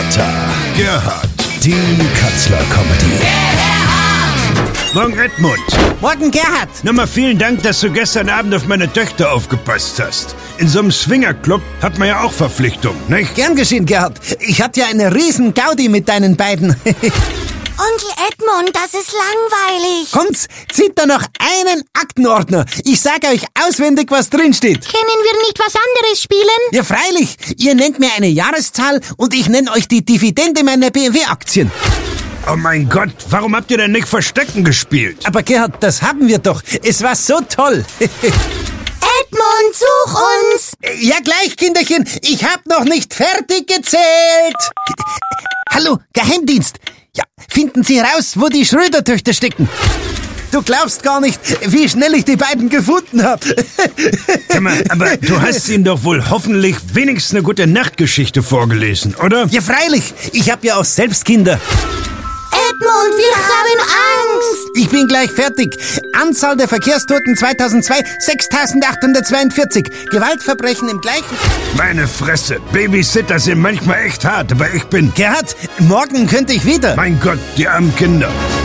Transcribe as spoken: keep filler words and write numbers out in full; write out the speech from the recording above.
Vater. Gerhard. Die Katzler-Comedy. Morgen Edmund. Morgen Gerhard. Nochmal vielen Dank, dass du gestern Abend auf meine Töchter aufgepasst hast. In so einem Swingerclub hat man ja auch Verpflichtungen, nicht? Gern geschehen, Gerhard. Ich hatte ja eine riesen Gaudi mit deinen beiden. Onkel Edmund, das ist langweilig. Kommt's, zieht da noch einen Aktenordner. Ich sag euch auswendig, was drinsteht. Können wir nicht was anderes spielen? Ja, freilich. Ihr nennt mir eine Jahreszahl und ich nenne euch die Dividende meiner B M W-Aktien. Oh mein Gott, warum habt ihr denn nicht Verstecken gespielt? Aber Gerhard, das haben wir doch. Es war so toll. Edmund, such uns. Ja, gleich, Kinderchen. Ich hab noch nicht fertig gezählt. Hallo, Geheimdienst. Ja, finden Sie raus, wo die Schröder-Töchter stecken. Du glaubst gar nicht, wie schnell ich die beiden gefunden habe. Sag mal, aber du hast ihnen doch wohl hoffentlich wenigstens eine gute Nachtgeschichte vorgelesen, oder? Ja, freilich. Ich habe ja auch selbst Kinder. Edmund, wir haben Angst. Ich bin gleich fertig. Anzahl der Verkehrstoten zweitausendzwei, sechstausendachthundertzweiundvierzig. Gewaltverbrechen im gleichen... Meine Fresse, Babysitter sind manchmal echt hart, aber ich bin... Gerhard, morgen könnte ich wieder. Mein Gott, die armen Kinder.